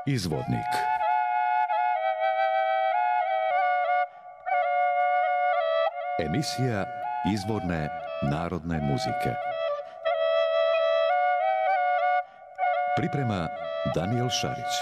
Izvodnik. Emisija izvorne narodne muzike. Priprema Daniel Šarić.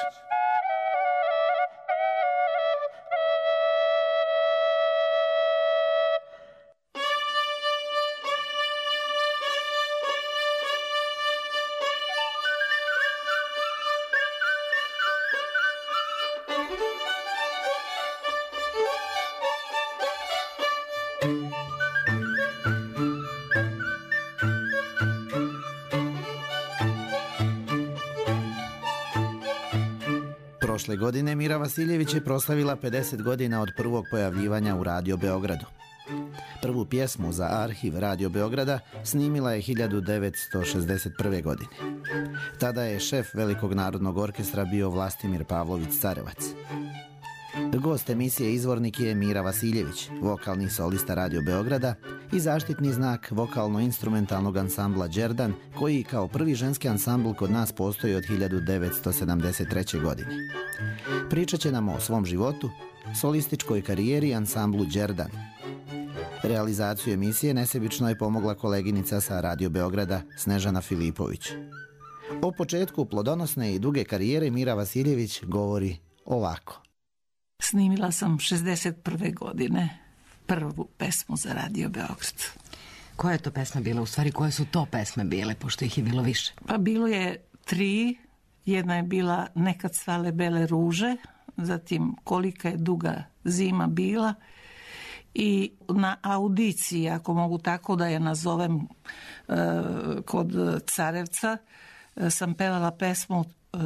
Prošle godine Mira Vasiljević je proslavila 50 godina od prvog pojavljivanja u Radio Beogradu. Prvu pjesmu za arhiv Radio Beograda snimila je 1961. godine. Tada je šef Velikog narodnog orkestra bio Vlastimir Pavlović Carevac. Gost emisije Izvornik je Mira Vasiljević, vokalni solista Radio Beograda i zaštitni znak vokalno-instrumentalnog ansambla Đerdan, koji kao prvi ženski ansambl kod nas postoji od 1973. godine. Pričat će nam o svom životu, solističkoj karijeri i ansamblu Đerdan. Realizaciju emisije nesebično je pomogla koleginica sa Radio Beograda Snežana Filipović. O početku plodonosne i duge karijere Mira Vasiljević govori ovako. Snimila sam 61. godine prvu pesmu za Radio Beograd. Koja je to pesma bila? U stvari, koje su to pesme bile, pošto ih je bilo više? Pa bilo je 3. Jedna je bila Nekad svale bele ruže, zatim Kolika je duga zima bila i na audiciji, ako mogu tako da je nazovem, kod Carevca sam pevala pesmu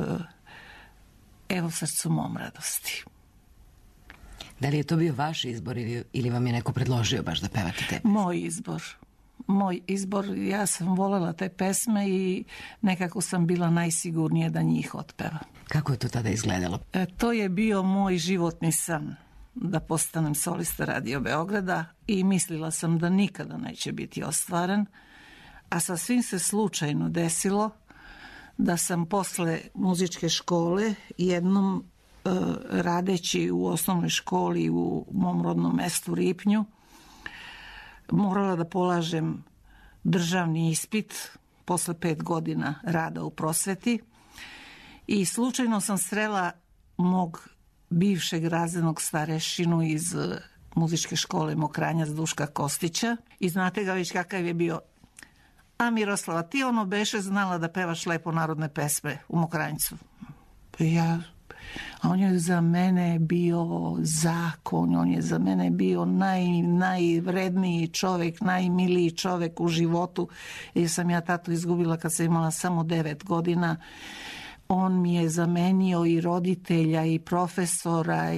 Evo srcu mom radosti. Da li je to bio vaš izbor ili vam je neko predložio baš da pevate te pesme? Moj izbor, ja sam voljela te pesme i nekako sam bila najsigurnije da njih otpevam. Kako je to tada izgledalo? To je bio moj životni san, da postanem solista Radio Beograda i mislila sam da nikada neće biti ostvaren, a sasvim se slučajno desilo da sam posle muzičke škole jednom radeći u osnovnoj školi u mom rodnom mestu Ripnju morala da polažem državni ispit posle 5 godina rada u prosveti i slučajno sam srela mog bivšeg razrednog starešinu iz muzičke škole Mokranjac Duška Kostića i znate ga već kakav je bio. A Miroslava, ti ono beše znala da pevaš lepo narodne pesme u Mokranjcu? A on je za mene bio zakon, on je za mene bio najvredniji čovjek, najmiliji čovjek u životu, jer sam ja tatu izgubila kad sam imala samo 9 godina. On mi je zamenio i roditelja i profesora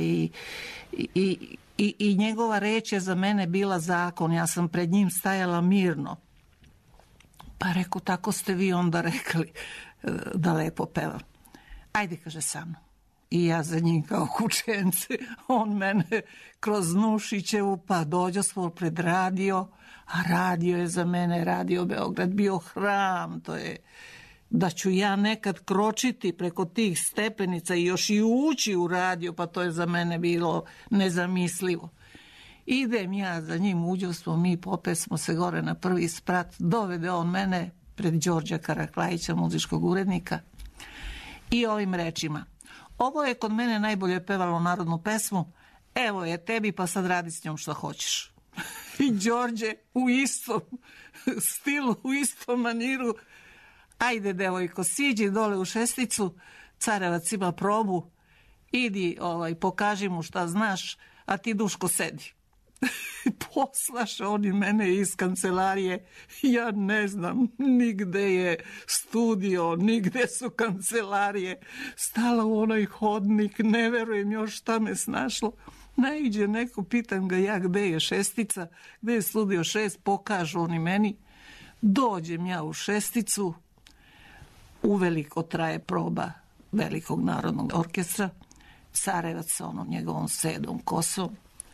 i njegova reč je za mene bila zakon. Ja sam pred njim stajala mirno. Pa reku, tako ste vi onda rekli da lepo pevam. Ajde, kaže, sa mnom. I ja za njim kao kućence, on mene kroz Nušićevu, pa dođo smo pred radio, a radio je za mene, Radio Beograd, bio hram, to je da ću ja nekad kročiti preko tih stepenica i još i ući u radio, pa to je za mene bilo nezamislivo. Idem ja za njim, uđo smo mi, popet smo se gore na prvi sprat, dovede on mene pred Đorđa Karaklajića, muzičkog urednika, i ovim rečima: ovo je kod mene najbolje pevalo narodnu pesmu, evo je tebi, pa sad radi s njom što hoćeš. I Đorđe u istom stilu, u istom maniru: ajde devojko, siđi dole u šesticu, Carevac ima probu, idi pokaži mu šta znaš, a ti Duško sedi. Poslaš oni mene iz kancelarije, ja ne znam, nigde je studio, nigde su kancelarije, stala u onoj hodnik, ne verujem još šta me snašlo. Naiđe neko, pitam ga ja gde je šestica, gde je studio 6, pokažu oni meni, dođem ja u šesticu, uveliko traje proba Velikog narodnog orkestra, Carevac sa onom njegovom sedom kosom.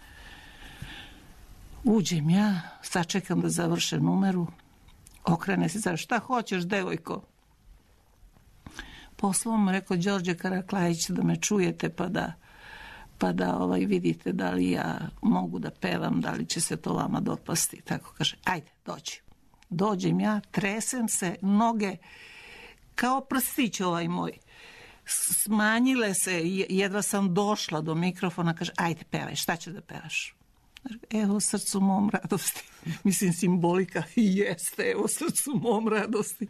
Uđem ja, sačekam da završe numeru, okrene se, šta hoćeš, devojko? poslao mu, rekao, Đorđe Karaklajić, da me čujete pa da vidite da li ja mogu da pevam, da li će se to vama dopasti. Tako kaže, ajde, dođi. Dođem ja, tresem se, noge kao prstić ovaj moj. Smanjile se, jedva sam došla do mikrofona, kaže, ajde, pevaj, šta ćeš da pevaš? Evo srcu mom radosti. Mislim, simbolika jeste, evo srcu mom radosti.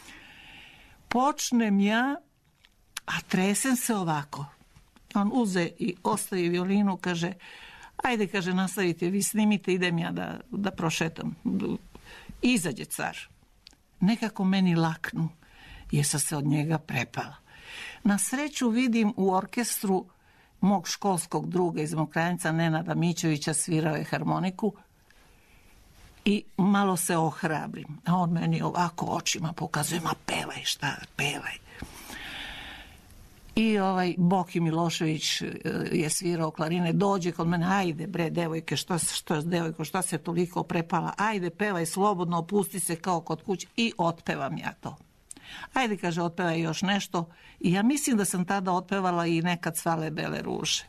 Počnem ja, a tresem se ovako. On uze i ostavi violinu, kaže, ajde, kaže, nastavite, vi snimite, idem ja da prošetam. Izađe car. Nekako meni laknu, jer sam se od njega prepala. Na sreću vidim u orkestru mog školskog druga iz Mokranjca, Nenada Mićovića, svirao je harmoniku i malo se ohrabrim. A on meni ovako očima pokazuje, ma pevaj, šta, pevaj. I Boki Milošević je svirao klarine, dođe kod mene, ajde bre, devojke, šta se toliko prepala, ajde, pevaj slobodno, opusti se kao kod kuće i otpevam ja to. Ajde, kaže, otpevaj još nešto. I ja mislim da sam tada otpevala i Nekad cvale bele ruže.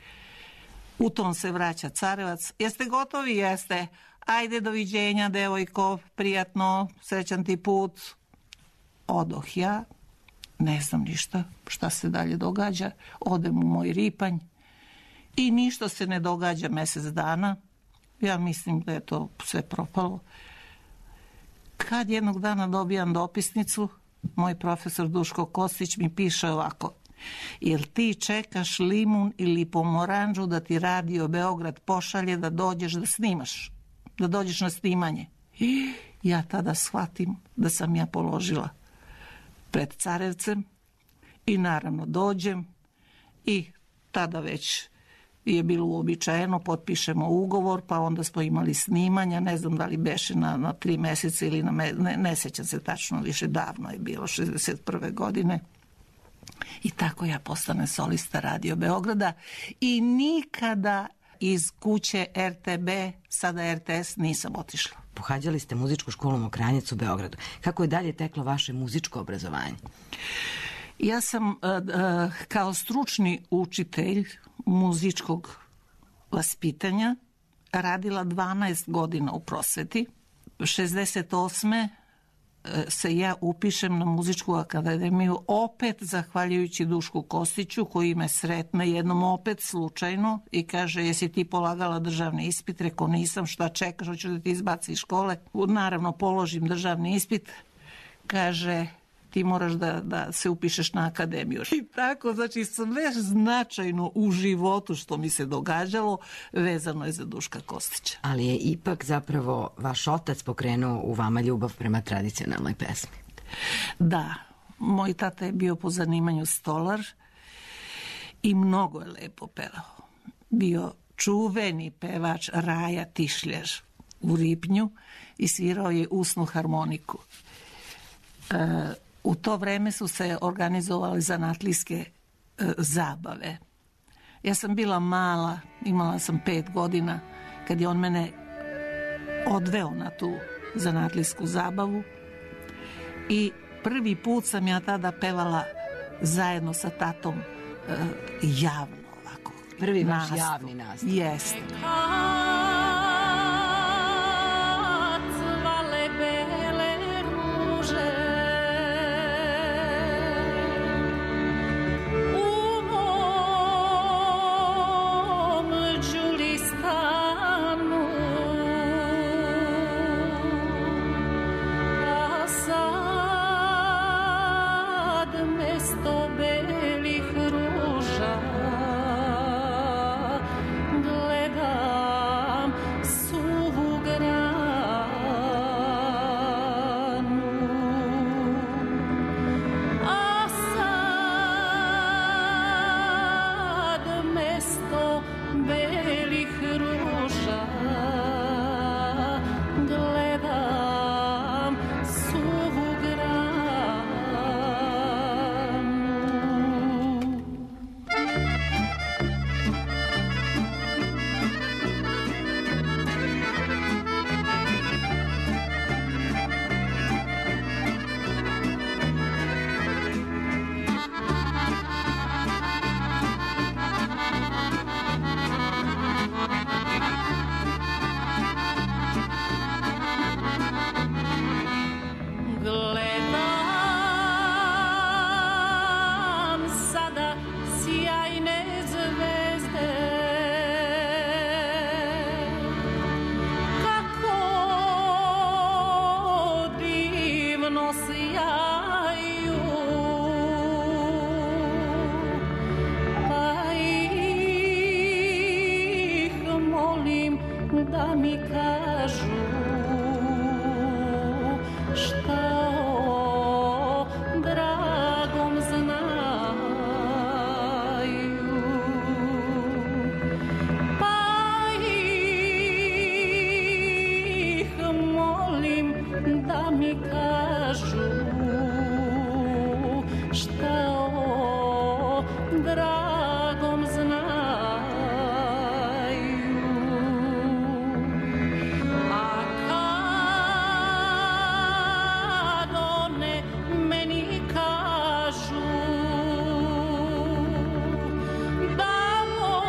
U tom se vraća Carevac. Jeste gotovi? Jeste. Ajde, doviđenja, devojko, prijatno, srećan ti put. Odoh ja, ne znam ništa šta se dalje događa. Odem u moj Ripanj i ništa se ne događa mjesec dana. Ja mislim da je to sve propalo. Kad jednog dana dobijam dopisnicu, moj profesor Duško Kostić mi piše ovako: jel ti čekaš limun ili pomoranđu da ti Radio Beograd pošalje da dođeš da snimaš, da dođeš na snimanje? I ja tada shvatim da sam ja položila pred Carevcem i naravno dođem i tada već je bilo uobičajeno, potpišemo ugovor, pa onda smo imali snimanja, ne znam da li beše na 3 mjeseca ili ne sećam se tačno, više davno je bilo, 61. godine. I tako ja postanem solista Radio Beograda i nikada iz kuće RTB, sada RTS, nisam otišla. Pohađali ste muzičku školu Mokranjac u Beogradu. Kako je dalje teklo vaše muzičko obrazovanje? Ja sam kao stručni učitelj muzičkog vaspitanja radila 12 godina u prosveti. 68. se ja upišem na muzičku akademiju, opet zahvaljujući Dušku Kostiću, koji me sretne jednom opet slučajno i kaže, jesi ti polagala državni ispit? Rekao, nisam, šta čekaš, hoću da ti izbaci iz škole. Naravno, položim državni ispit, kaže, ti moraš da se upišeš na akademiju. I tako, znači, sve značajno u životu što mi se događalo vezano je za Duška Kostića. Ali je ipak zapravo vaš otac pokrenuo u vama ljubav prema tradicionalnoj pesmi. Da, moj tata je bio po zanimanju stolar i mnogo je lepo pevao. Bio čuveni pevač Raja Tišljer u Ripnju i svirao je usnu harmoniku. U to vreme su se organizovali zanatlijske zabave. Ja sam bila mala, imala sam 5 godina, kad je on mene odveo na tu zanatlijsku zabavu i prvi put sam ja tada pevala zajedno sa tatom javno ovako. Prvi vaš javni nastup. Jeste. Gleda seno sjaju, pa ih molim da mi kažu šta o dragom znaju, pa ih molim da mi kažu šta o dragom znaju. A kad one meni kažu da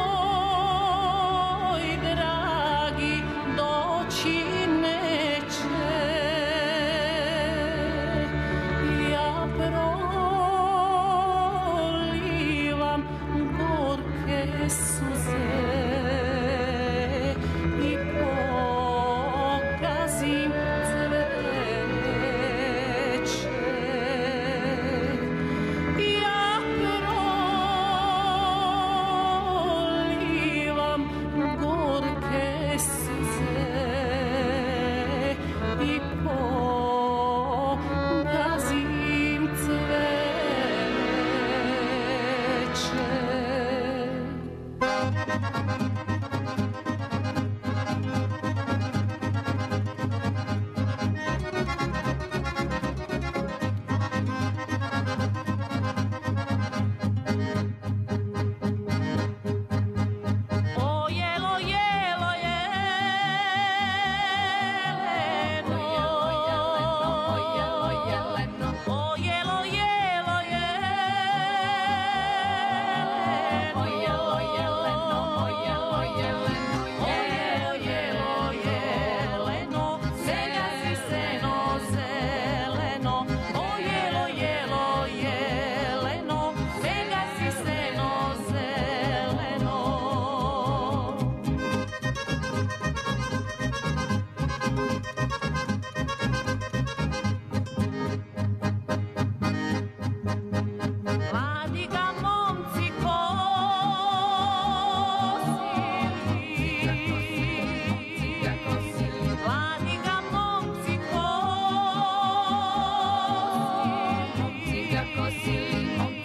moj dragi doći neće, ja prolivam gorke suze i pogazim cveće. Ja prolivam gorke suze i pogazim cveće. O jelo, jelo, jeleno, o jelo, jeleno, o jelo, jelo, jeleno, o jelo, jeleno, o jelo, jeleno, o jelo, jelo, jeleno, sega si seno zeleno, o jelo, jelo, jeleno, sega si seno zeleno. Mladi ga momci kosili, mladi ga momci kosili,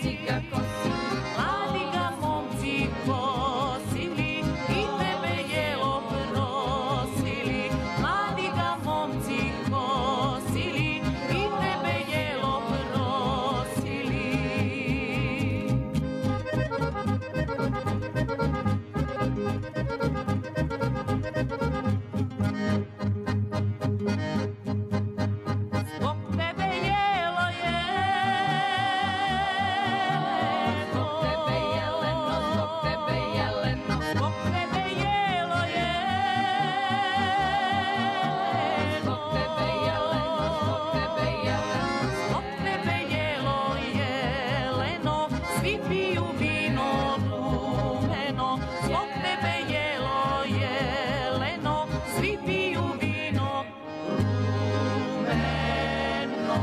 mladi ga momci kosili i tebe jelo prosili, mladi ga momci kosili i tebe jelo prosili. Zbog tebe jelo jeleno, zbog tebe jeleno, zbog tebe jeleno, zbog tebe jelo jeleno, zbog tebe jeleno, zbog tebe jeleno, zbog tebe jelo jeleno, svi piju vino rumeno, zbog tebe jelo jeleno, svi piju vino rumeno.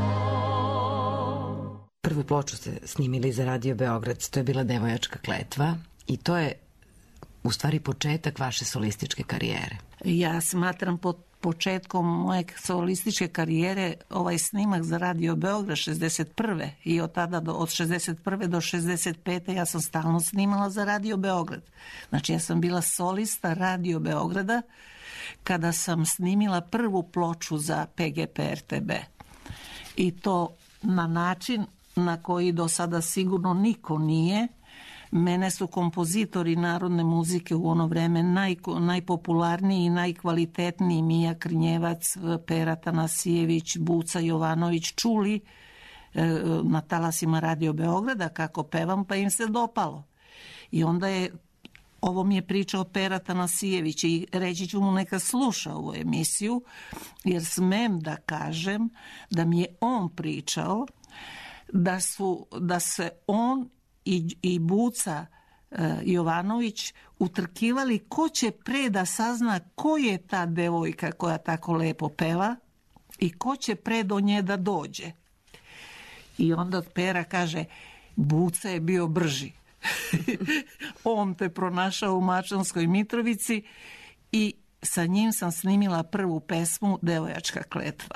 Prvu ploču ste snimili za Radio Beograd, to je bila Devojačka kletva i to je u stvari početak vaše solističke karijere. Ja smatram početkom moje solističke karijere ovaj snimak za Radio Beograd 61. i od tada od 61. do 65. ja sam stalno snimala za Radio Beograd. Znači ja sam bila solista Radio Beograda kada sam snimila prvu ploču za PGP RTB. I to na način na koji do sada sigurno niko nije. Mene su kompozitori narodne muzike u ono vreme najpopularniji i najkvalitetniji Mija Krnjevac, Pera Tanasijević, Buca Jovanović čuli na talasima Radio Beograda kako pevam, pa im se dopalo. I onda je, ovo mi je pričao Pera Tanasijević i reći ću mu neka sluša ovu emisiju, jer smem da kažem da mi je on pričao da se on i Buca Jovanović utrkivali ko će pre da sazna ko je ta devojka koja tako lepo peva i ko će pre do nje da dođe. I onda Pera kaže, Buca je bio brži. On te pronašao u Mačvanskoj Mitrovici i sa njim sam snimila prvu pesmu Devojačka kletva.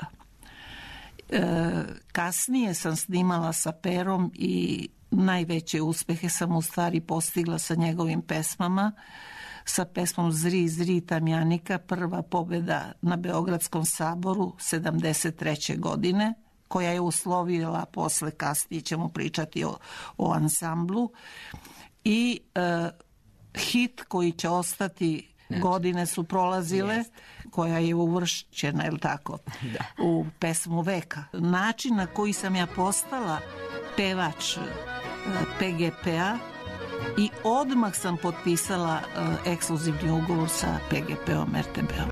Kasnije sam snimala sa Perom i najveće uspehe sam u stvari postigla sa njegovim pesmama. Sa pesmom Zri, zri Tamjanika, prva pobjeda na Beogradskom saboru 73. godine, koja je uslovila posle, kasnije ćemo pričati o ansamblu, i hit koji će ostati, godine su prolazile, koja je uvršćena, je li tako, u pesmu veka. Način na koji sam ja postala pevač PGP-a i odmah sam potpisala ekskluzivni ugovor sa PGP-om RTB-om.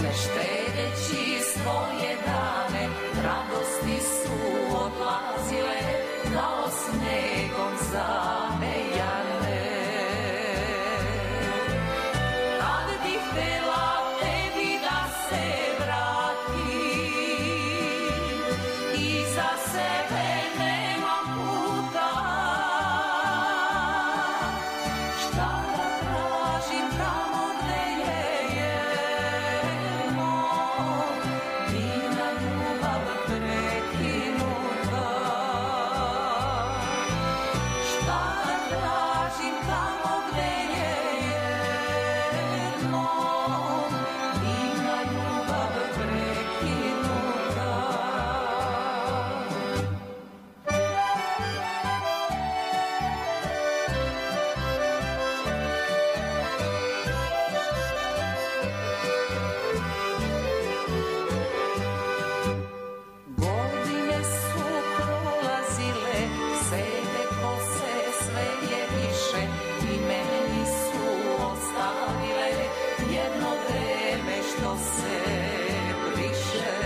ne štedeći svoje dane, radosti su odlazile kao snegom zavejane. Kad bih htela tebi da se vratim, iza sebe nemam puta, šta da tražim tamo gde je jedno, divna ljubav prekinuta. Šta da tražim tamo gde je jedno, divna ljubav prekinuta. Godine su prolazile, sede kose sve je više i meni su ostavile jedno vreme što se briše.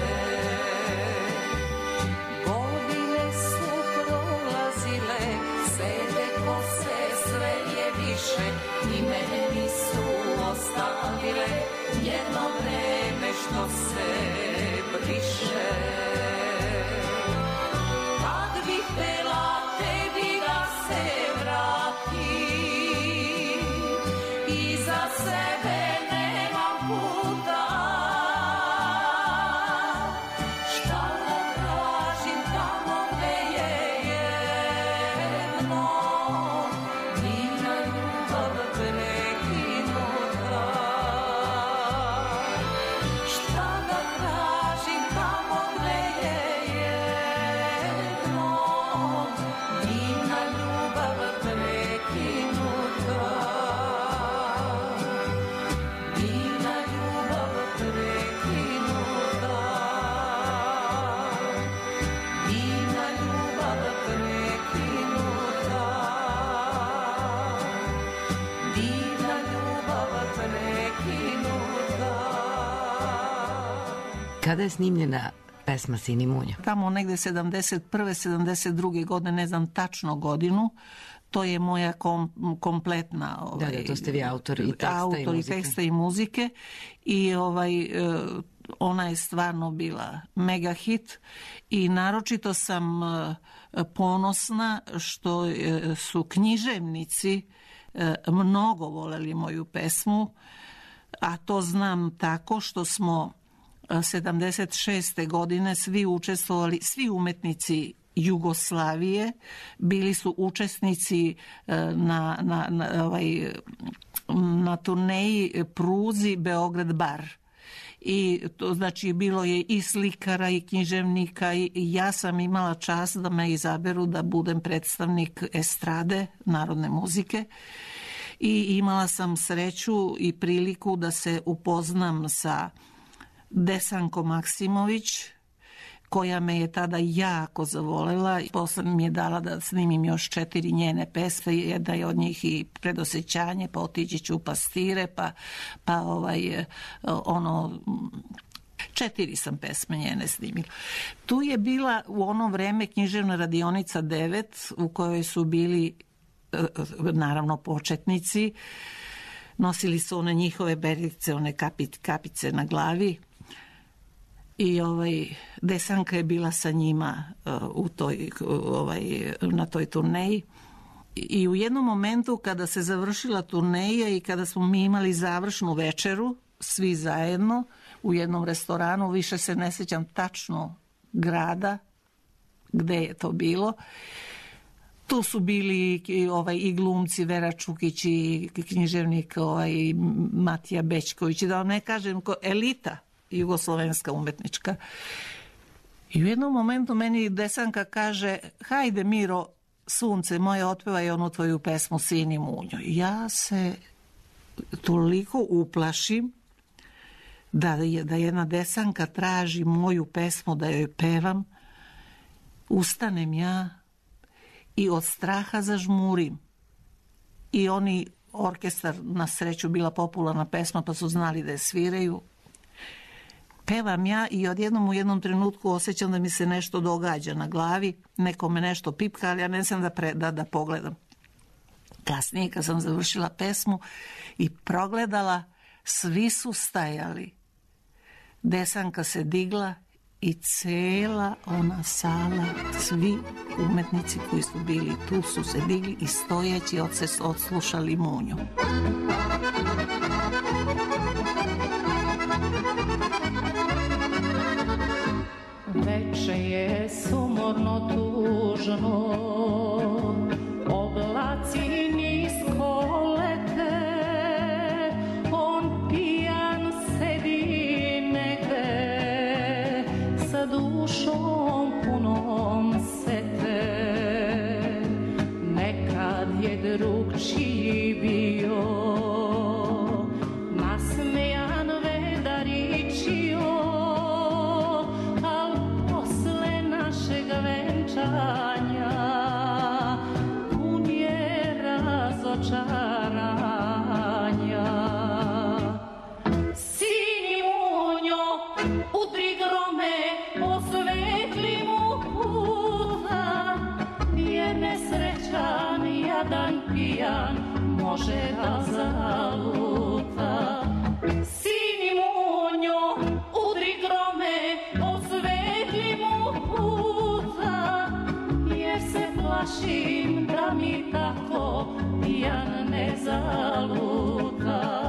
Godine su prolazile, sede kose sve je više i meni su ostavile jedno vreme što se briše. Kad bih htela tebi da se vratim, iza sebe nemam puta, šta da tražim tamo gde je jedno, divna ljubav prekinuta. Šta da tražim tamo gde je jedno, divna ljubav prekinuta. Divna ljubav prekinuta. Divna ljubav prekinuta. Divna ljubav prekinuta. Kada je snimljena pesma Sini Munjo? Tamo negde 71. 72. godine, ne znam tačno godinu, to je moja kompletna... Da, to ste vi autor i teksta i autor muzike. i teksta i muzike. I ona je stvarno bila mega hit i naročito sam ponosna što su književnici mnogo voleli moju pesmu, a to znam tako što smo 76. godine svi učestvovali, svi umetnici Jugoslavije bili su učesnici na turneji pruzi Beograd bar. I to znači bilo je i slikara i književnika i ja sam imala čast da me izaberu da budem predstavnik estrade narodne muzike. I imala sam sreću i priliku da se upoznam sa Desankom Maksimović, koja me je tada jako zavolela. Posle mi je dala da snimim još 4 njene pesme, jedna je od njih i Predosećanje, pa Otići ću u pastire, pa 4 sam pesme njene snimila. Tu je bila u ono vreme književna radionica 9, u kojoj su bili naravno početnici, nosili su one njihove berice, one kapice na glavi. I Desanka je bila sa njima na toj turneji. I u jednom momentu kada se završila turneja i kada smo mi imali završnu večeru, svi zajedno, u jednom restoranu, više se ne sjećam tačno grada, gde je to bilo. Tu su bili i glumci Vera Čukić i književnik Matija Bećković, da vam ne kažem, elita jugoslovenska umetnička. I u jednom momentu meni Desanka kaže: hajde Miro, sunce moje, otpevaj onu tvoju pesmu Sini Munjo. Ja se toliko uplašim da jedna Desanka traži moju pesmu da joj pevam. Ustanem ja i od straha zažmurim. I oni, orkestar, na sreću bila popularna pesma pa su znali da je sviraju. pevam ja i odjednom u jednom trenutku osjećam da mi se nešto događa na glavi, neko me nešto pipka, ali ja ne znam da pogledam. Kasnije kad sam završila pesmu i progledala, svi su stajali. Desanka se digla i cela ona sala, svi umetnici koji su bili tu su se digli i stojeći odslušali Munju. Veče je sumorno tužno, oblaci nisko lete, on pijan sedi negde, sa dušom punom sete. Nekad je drugčiji bio, nasmejan vedaričio, al posle našeg venčanja pun je razočaranja. Sini Munjo, udri grome, osvetli mu puta, jer nesrećan, jadan, pijan može da zaluta. Sini Munjo, udri grome, osvetli mu puta, jer se plašim da mi tako pijan ne zaluta.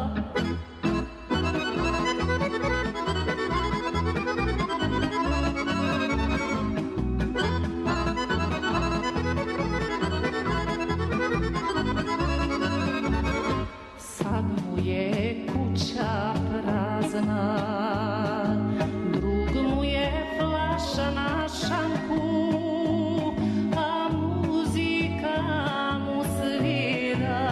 Sad mu je kuća prazna, drug mu je flaša na šanku, a muzika mu svira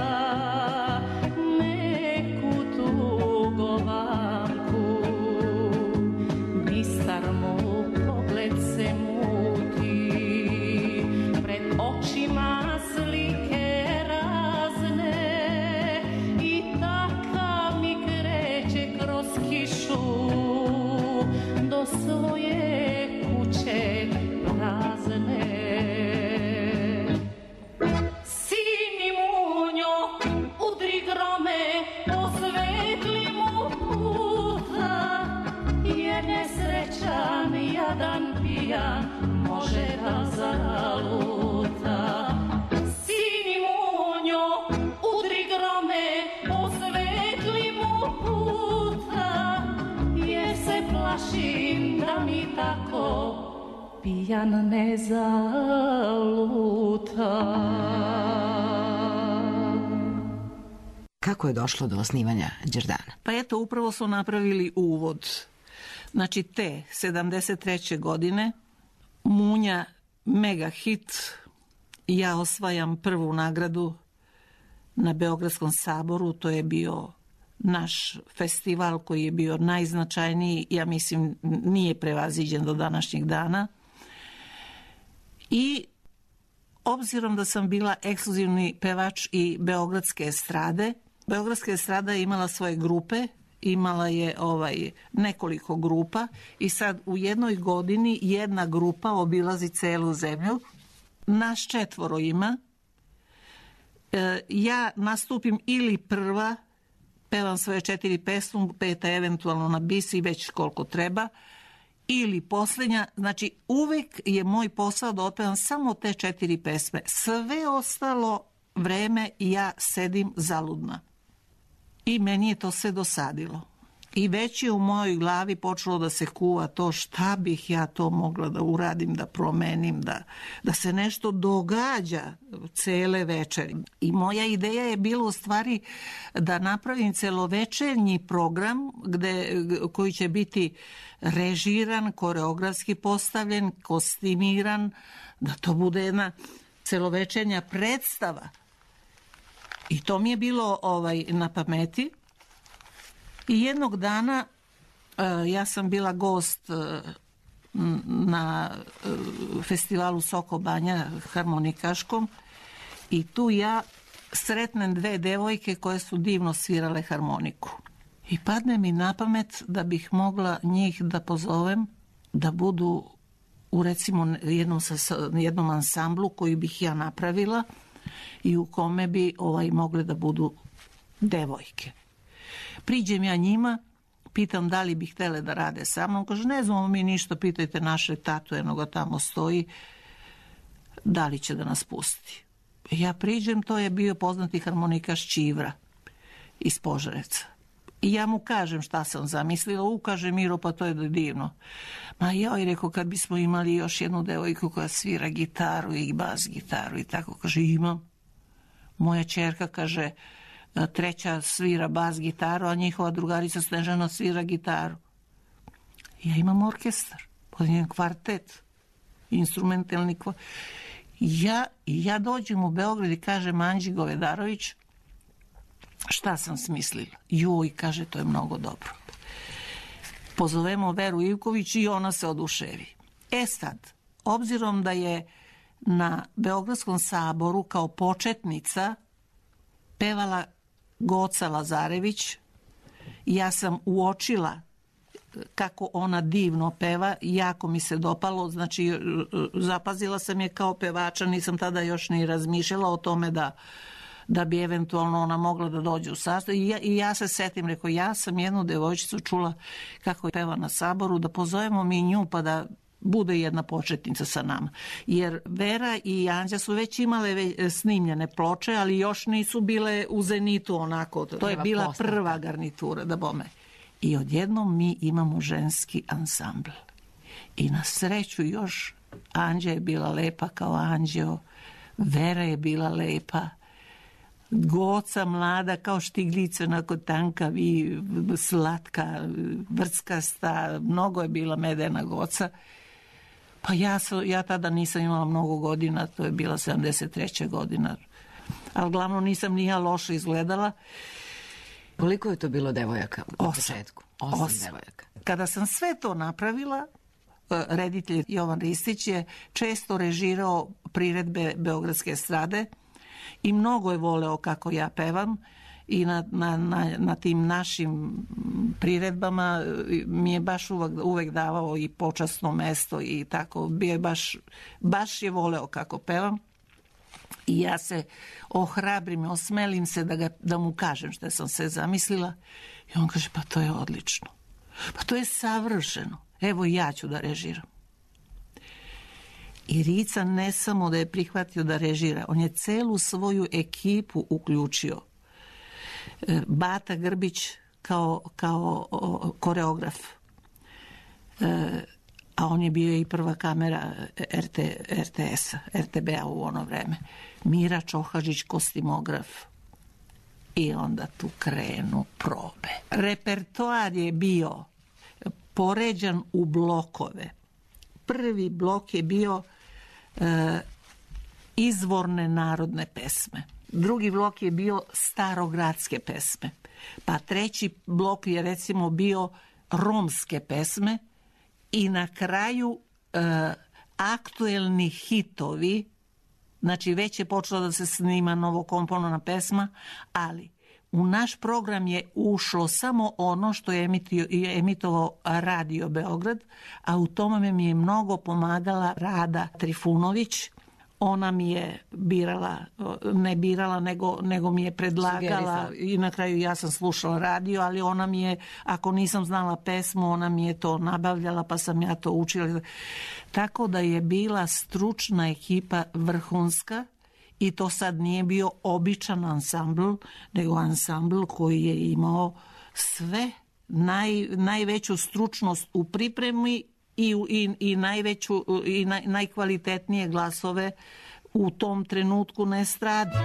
neku tugovanku. Bistar mu pogled se muti, pred očima slike razne, i takav mi kreće kroz kišu do svoje kuće prazne. Sini Munjo, udri grome, osvetli mu puta, jer nesrećan, jadan, pijan može da zaluta. Sini Munjo, udri grome, osvetli mu puta, jer se plašim da mi tako pijan ne zaluta. Kako je došlo do osnivanja Đerdana? Pa eto, upravo su napravili uvod. Znači, te 73. godine Munja mega hit, ja osvajam prvu nagradu na Beogradskom saboru, to je bio naš festival koji je bio najznačajniji, ja mislim nije prevaziđen do današnjeg dana. I obzirom da sam bila ekskluzivni pevač i Beogradske estrade, Beogradska estrada je imala svoje grupe, imala je nekoliko grupa i sad u jednoj godini jedna grupa obilazi celu zemlju. Nas 4 ima. Ja nastupim ili prva, pevam svoje 4 pesme, 5 eventualno na bis i već koliko treba, ili posljednja. Znači uvek je moj posao da otpevam samo te 4 pesme. Sve ostalo vreme ja sedim zaludna. I meni je to sve dosadilo. I već je u mojoj glavi počelo da se kuva to šta bih ja to mogla da uradim, da promenim, da se nešto događa cele večeri. I moja ideja je bila u stvari da napravim celovečernji program koji će biti režiran, koreografski postavljen, kostimiran, da to bude jedna celovečernja predstava. I to mi je bilo na pameti. I jednog dana ja sam bila gost na festivalu Soko Banja harmonikaškom i tu ja sretnem 2 devojke koje su divno svirale harmoniku. I padne mi na pamet da bih mogla njih da pozovem da budu u recimo jednom ansamblu koji bih ja napravila i u kome bi mogle da budu devojke. Priđem ja njima, pitam da li bi htele da rade sa mnom. Kaže, ne znamo mi ništa, pitajte naše tatu, enoga tamo stoji, da li će da nas pusti. Ja priđem, to je bio poznati harmonikaš Čivra iz Požarevca. I ja mu kažem šta sam zamislila, kaže Miro, pa to je divno. Ma joj, rekao, kad bismo imali još jednu devojku koja svira gitaru i bas gitaru i tako, kaže, imam. Moja ćerka, kaže, treća svira bas gitaru, a njihova drugarica Snežana svira gitaru. Ja imam orkestar, imam kvartet, instrumentalni kvartet. Ja dođem u Beograd i kažem Anđi Govedarović, šta sam smislila? Joj, kaže, to je mnogo dobro. Pozovemo Veru Ivković i ona se oduševi. Sad, obzirom da je na Beogradskom saboru kao početnica pevala Goca Lazarević, ja sam uočila kako ona divno peva, jako mi se dopalo, znači zapazila sam je kao pevača, nisam tada još ni razmišljala o tome da bi eventualno ona mogla da dođe u sastav. I ja se setim, rekao, ja sam jednu devojčicu čula kako je peva na saboru, da pozovemo mi nju pa da bude jedna početnica sa nama. Jer Vera i Anđa su već imale snimljene ploče, ali još nisu bile u zenitu onako. To je bila prva garnitura, da bome. I odjednom mi imamo ženski ansambl. I na sreću još Anđa je bila lepa kao anđeo, Vera je bila lepa, Goca mlada kao štiglica, onako tanka i slatka, vrckasta, mnogo je bila medena Goca. Pa ja tada nisam imala mnogo godina, to je bila 73. godina, ali glavno nisam ni ja loše izgledala. Koliko je to bilo devojaka u početku? 8 devojaka. Kada sam sve to napravila, reditelj Jovan Ristić je često režirao priredbe Beogradske estrade i mnogo je voleo kako ja pevam i na tim našim priredbama mi je baš uvek davao i počasno mesto i tako, bio je baš je voleo kako pevam. I ja se ohrabrim, osmelim se da mu kažem što sam se zamislila. I on kaže, pa to je odlično. Pa to je savršeno. Evo ja ću da režiram. I Rica ne samo da je prihvatio da režira, on je celu svoju ekipu uključio. Bata Grbić kao koreograf. A on je bio i prva kamera RTS-a, RTB-a u ono vreme. Mira Čohažić, kostimograf. I onda tu krenu probe. Repertoar je bio poređan u blokove. Prvi blok je bio izvorne narodne pesme. Drugi blok je bio starogradske pesme. Pa treći blok je recimo bio romske pesme. I na kraju aktuelni hitovi, znači već je počelo da se snima novokomponovana pesma, ali u naš program je ušlo samo ono što je emitovao Radio Beograd, a u tome mi je mnogo pomagala Rada Trifunović. Ona mi je ne birala, nego mi je predlagala i na kraju ja sam slušala radio, ali ona mi je, ako nisam znala pesmu, ona mi je to nabavljala, pa sam ja to učila. Tako da je bila stručna ekipa vrhunska i to sad nije bio običan ansambl, nego ansambl koji je imao sve, najveću stručnost u pripremi i najveću i najkvalitetnije glasove u tom trenutku na estradi.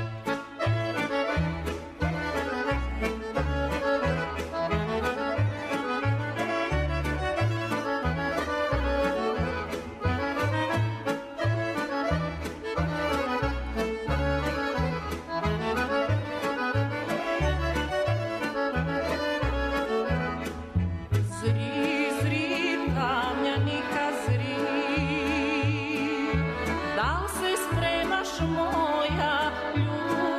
Moja ljubav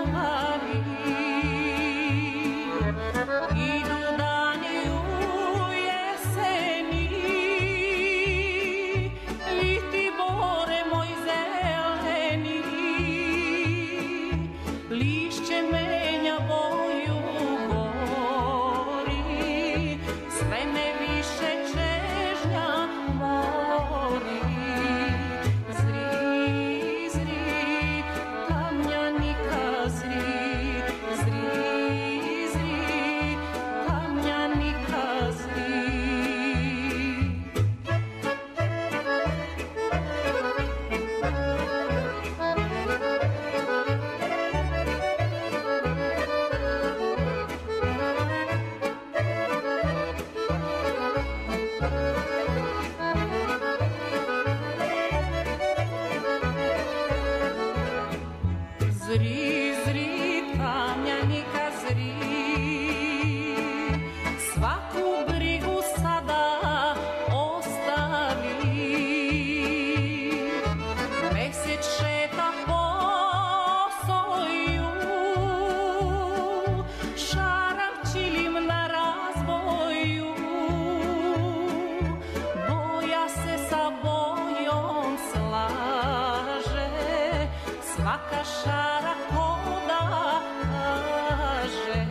svaka šara hoda kaže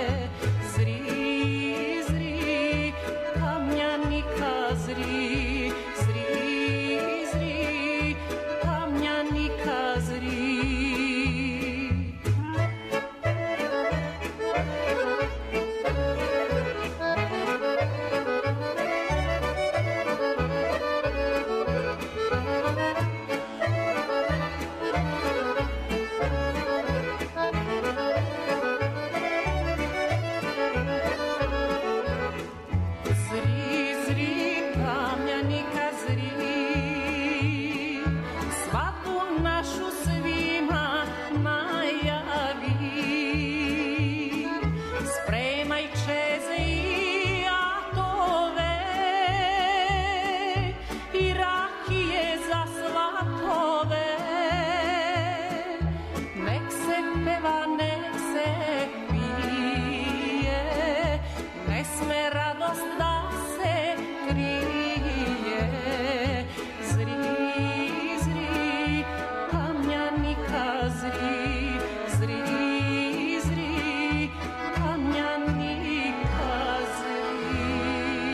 zri, zri, kamnjanika zri, zri, zri, kamnjanika zri. Zri, zri, kamnjanika zri, svatu našu svima najavi. Spremaj čeze i atove i rakije za svatove. Nek se peva, nek se pije, ne sme radost da se krije. Zri, zri, kamnjanika zri, zri, zri, kamnjanika zri.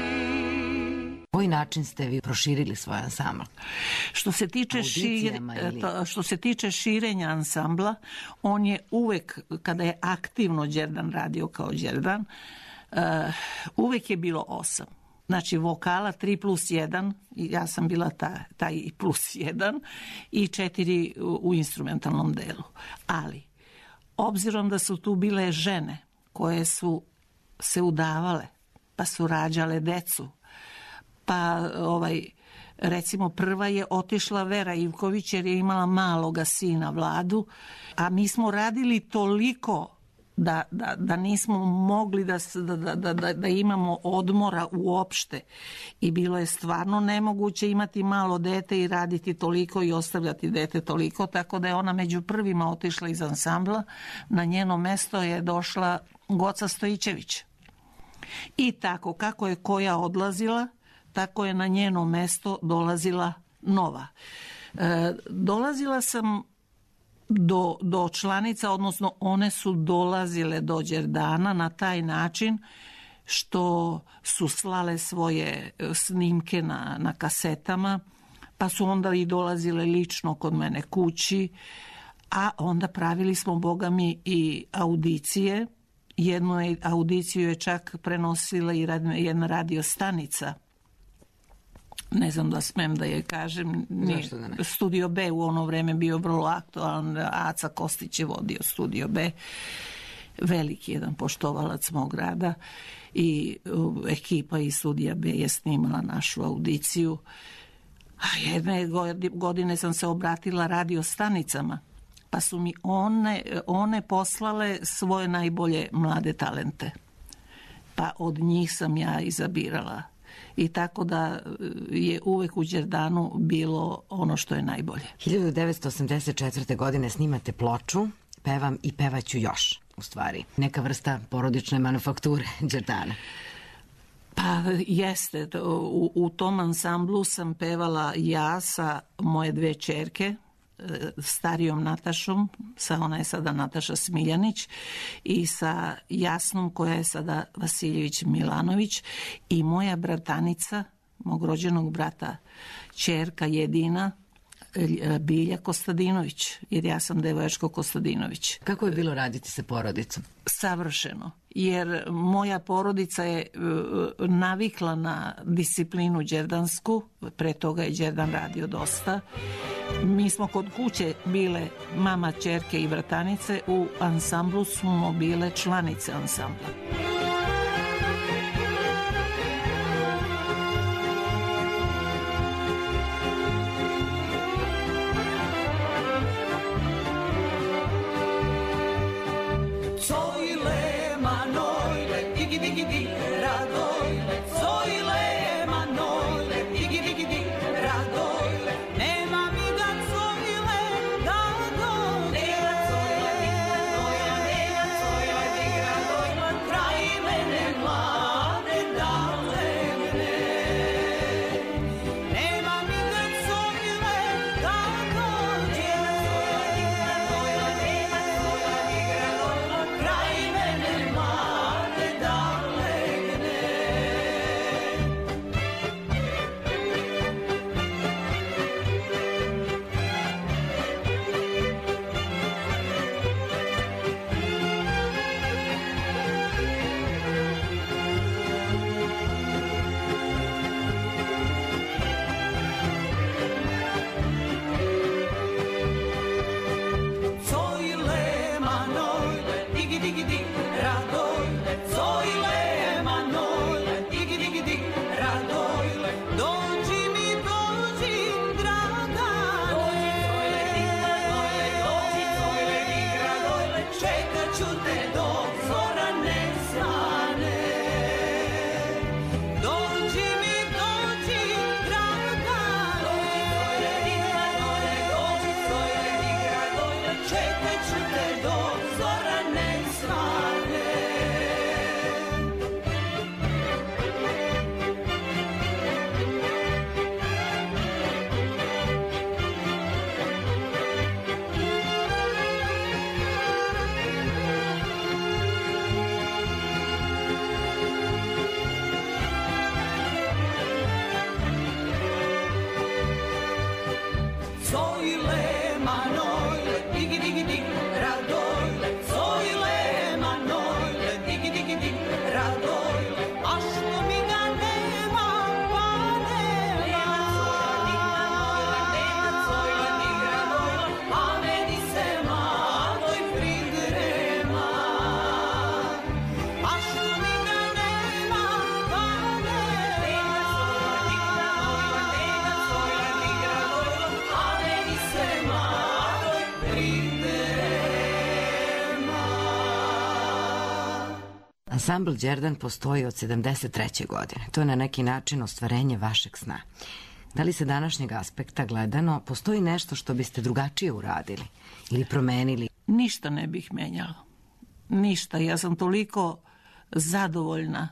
Koji način ste vi proširili svoj ansambl? Što se tiče Audicijama ili- što se tiče širenja ansambla, on je uvek, kada je aktivno Đerdan radio kao Đerdan, uvek je bilo 8. Znači vokala 3+1, ja sam bila taj +1 i 4 u instrumentalnom delu. Ali, obzirom da su tu bile žene koje su se udavale, pa su rađale decu, pa recimo prva je otišla Vera Ivković jer je imala maloga sina Vladu, a mi smo radili toliko da nismo mogli da imamo odmora uopšte i bilo je stvarno nemoguće imati malo dete i raditi toliko i ostavljati dete toliko, tako da je ona među prvima otišla iz ansambla. Na njeno mesto je došla Goca Stojićević. I tako kako je koja odlazila, tako je na njeno mesto dolazila nova. Dolazila sam do članica, odnosno one su dolazile do Đerdana na taj način što su slale svoje snimke na kasetama, pa su onda i dolazile lično kod mene kući, a onda pravili smo, boga mi, i audicije. Jednu audiciju je čak prenosila i jedna radio stanica. Ne znam da smem da je kažem. Zašto da ne? Studio B u ono vreme bio vrlo aktualan. Aca Kostić je vodio Studio B. Veliki jedan poštovalac mog rada. I ekipa iz Studija B je snimala našu audiciju. A jedne godine sam se obratila radio stanicama. Pa su mi one poslale svoje najbolje mlade talente. Pa od njih sam ja izabirala. I tako da je uvek u Đerdanu bilo ono što je najbolje. 1984. godine snimate ploču Pevam i pevaću još, u stvari. Neka vrsta porodične manufakture Đerdana. Pa jeste, u tom ansamblu sam pevala ja sa moje 2 ćerke, starijom Natašom, ona je sada Nataša Smiljanić, i sa Jasnom koja je sada Vasiljević Milanović, i moja bratanica, mog rođenog brata, ćerka jedina, Bilja Kostadinović, jer ja sam Devojačko Kostadinović. Kako je bilo raditi sa porodicom? Savršeno, jer moja porodica je navikla na disciplinu đerdansku, pre toga je Đerdan radio dosta. Mi smo kod kuće bile mama, ćerke i bratanice, u ansamblu smo bile članice ansambla. Kraj Zojle manojle, digi digi dig, radojle. Zojle manojle, digi digi dig, radojle. A što mi ga nema, pa nema. Nema zojle dig, radojle, a meni se maloj prigrema. A što mi ga nema, pa nema. Nema zojle dig, radojle, a meni se maloj prigrema. Ansambl Đerdan postoji od 73. godine. To je na neki način ostvarenje vašeg sna. Da li se današnjeg aspekta gledano postoji nešto što biste drugačije uradili ili promenili? Ništa ne bih menjala. Ništa. Ja sam toliko zadovoljna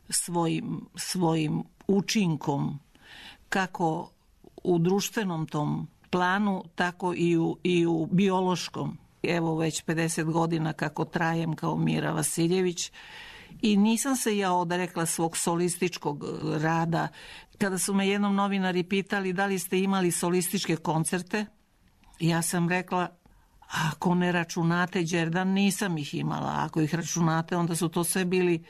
svojim učinkom, kako u društvenom tom planu, tako i u biološkom. Evo već 50 godina kako trajem kao Mira Vasiljević i nisam se ja odrekla svog solističkog rada. Kada su me jednom novinari pitali da li ste imali solističke koncerte, ja sam rekla, ako ne računate Đerdan, nisam ih imala. Ako ih računate, onda su to sve bili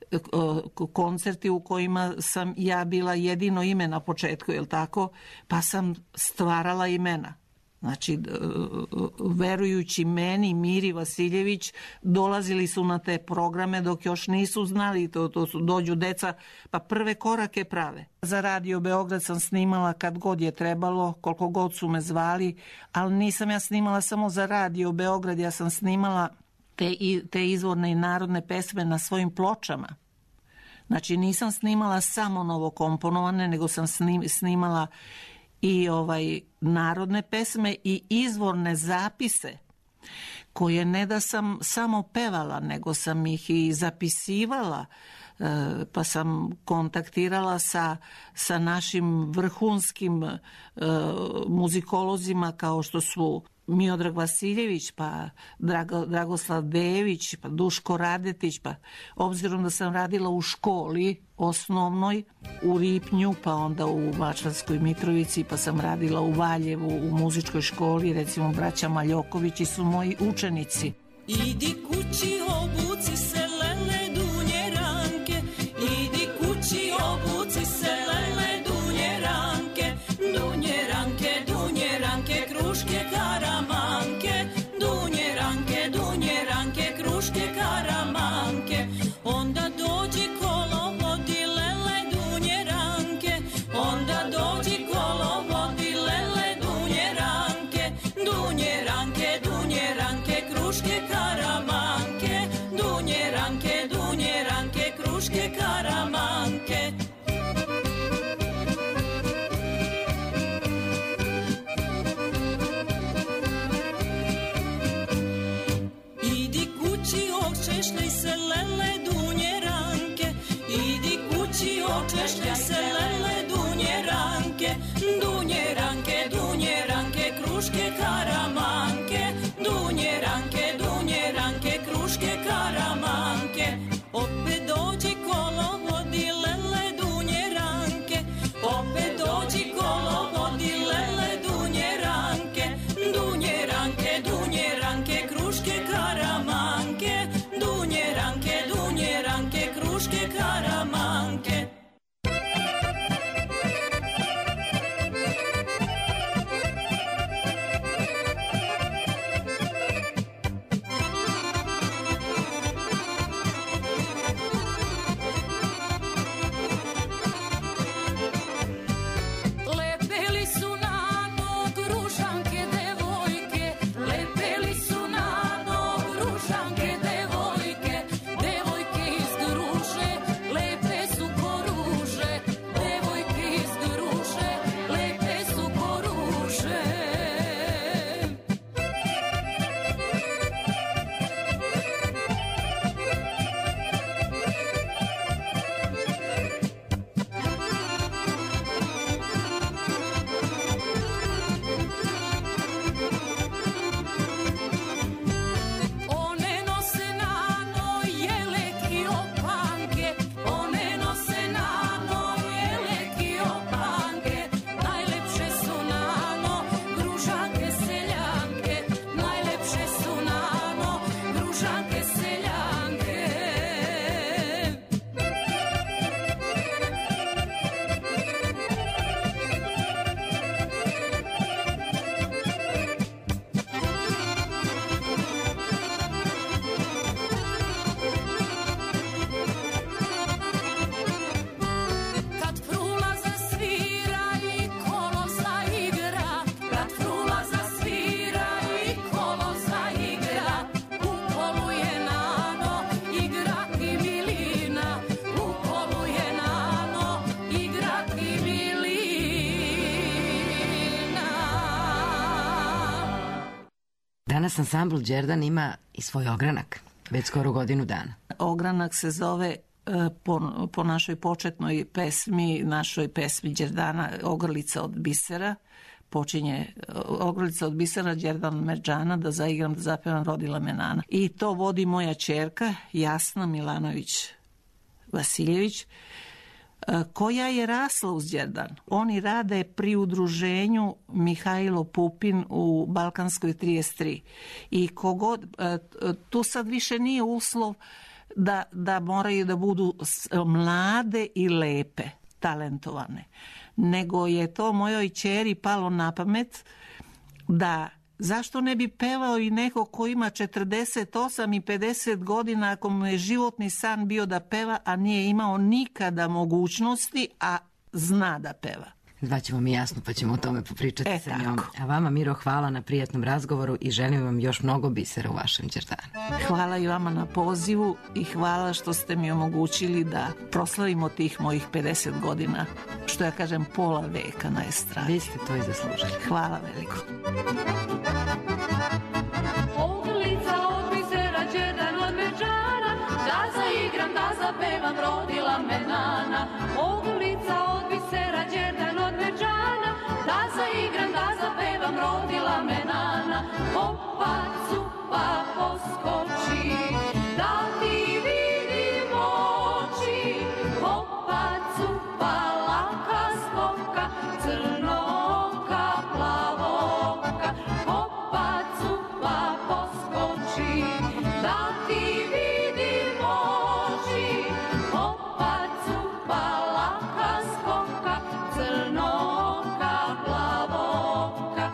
koncerti u kojima sam ja bila jedino ime na početku, jel tako? Pa sam stvarala imena. Znači, verujući meni, Miri Vasiljević, dolazili su na te programe dok još nisu znali, dođu deca, pa prve korake prave. Za Radio Beograd sam snimala kad god je trebalo, koliko god su me zvali, ali nisam ja snimala samo za Radio Beograd, ja sam snimala te izvorne i narodne pesme na svojim pločama. Znači, nisam snimala samo novokomponovane, nego sam snimala i narodne pesme i izvorne zapise, koje ne da sam samo pevala, nego sam ih i zapisivala, pa sam kontaktirala sa našim vrhunskim muzikolozima kao što su Miodrag Vasiljević, pa Dragoslav Dević, pa Duško Radetić, pa obzirom da sam radila u školi osnovnoj u Ripnju, pa onda u Mačvanskoj Mitrovici, pa sam radila u Valjevu u muzičkoj školi, recimo braća Maljokovići su moji učenici. Idi kući, obuci se lele dunje ranke, idi kući, obuci se lele dunje ranke, dunje ranke, dunje ranke, kruške karamanke, dunje ranke, kruške karamanke. Onda dođi kolo vodi lele dunje ranke, onda dođi kolo vodi lele dunje ranke, dunje ranke, kruške karamanke, dunje ranke, kruške karamanke. Idi kući, očešljaj se lele dunje ranke, idi kući, očešljaj se lele dunje ranke, dunje ranke, kruške karamanke, dunje ranke, kruške karamanke. Opet dođi kolo vodi lele dunje ranke, opet dođi kolo vodi lele dunje ranke, dunje ranke, kruške karamanke, dunje ranke, kruške karamanke. Danas ansambl Đerdan ima i svoj ogranak, već skoro godinu dana. Ogranak se zove po našoj početnoj pesmi, našoj pesmi Đerdana, Ogrlica od bisera. Počinje Ogrlica od bisera Đerdan Merdžana, da zaigram, da zapevam, rodila me Nana. I to vodi moja ćerka Jasna Milanović Vasiljević, koja je rasla uz Đerdan. Oni rade pri udruženju Mihajlo Pupin u Balkanskoj 33. I kogod, tu sad više nije uslov da moraju da budu mlade i lepe, talentovane. Nego je to mojoj ćeri palo na pamet da zašto ne bi pevao i neko ko ima 48 i 50 godina ako mu je životni san bio da peva, a nije imao nikada mogućnosti, a zna da peva. Zvaćemo mi Jasnu pa ćemo o tome popričati sa njom. Tako. A vama, Miro, hvala na prijatnom razgovoru i želim vam još mnogo bisera u vašem Đerdanu. Hvala i vama na pozivu i hvala što ste mi omogućili da proslavimo tih mojih 50 godina, što ja kažem pola veka na estradi. Vi ste to i zaslužili. Hvala veliko. Ogrlica od bisera, Đerdan od Merdžana, da zaigram, da zapevam, rodila me Nana. Ogrlica od bisera, Đerdan od Merdžana, da zaigram, da zapevam, rodila me Nana. Opa, cupa, poskoči, da ti vidim oči. Opa, cupa, laka skoka, crnoka, plavoka. Opa, cupa, poskoči, da ti vidim oči. Opa, cupa, laka skoka, crnoka, plavoka.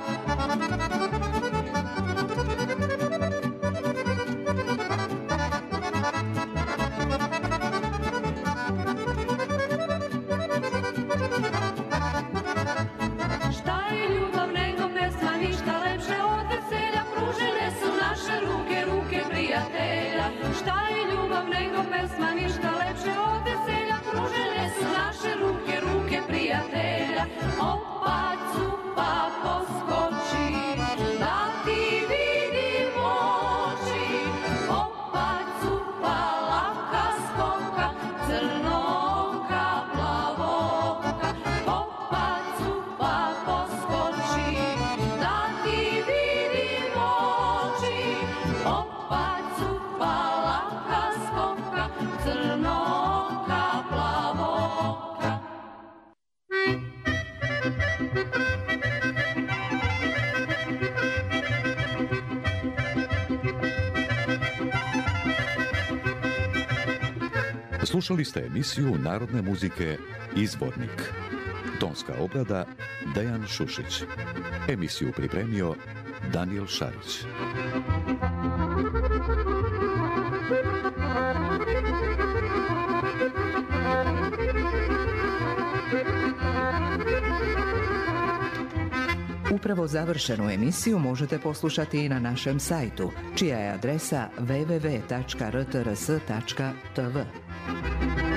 Šta je ljubav nego pesma, ništa lepše od veselja, pružene su naše ruke, ruke prijatelja. Šta je ljubav nego pesma, ništa lepše od veselja, pružene su naše ruke, ruke prijatelja. Opa, cupa, poskoči, da ti vidim oči. Opa, cupa, laka skoka, crnoka, plavoka. Opa, cupa, poskoči, da ti vidim oči. Opa, cupa, laka skoka, crnoka, plavoka. Slušali ste emisiju narodne muzike Izvornik. Tonska obrada Dejan Šušić. Emisiju pripremio Daniel Šarić. Upravo završenu emisiju možete poslušati i na našem sajtu, čija je adresa www.rtrs.tv.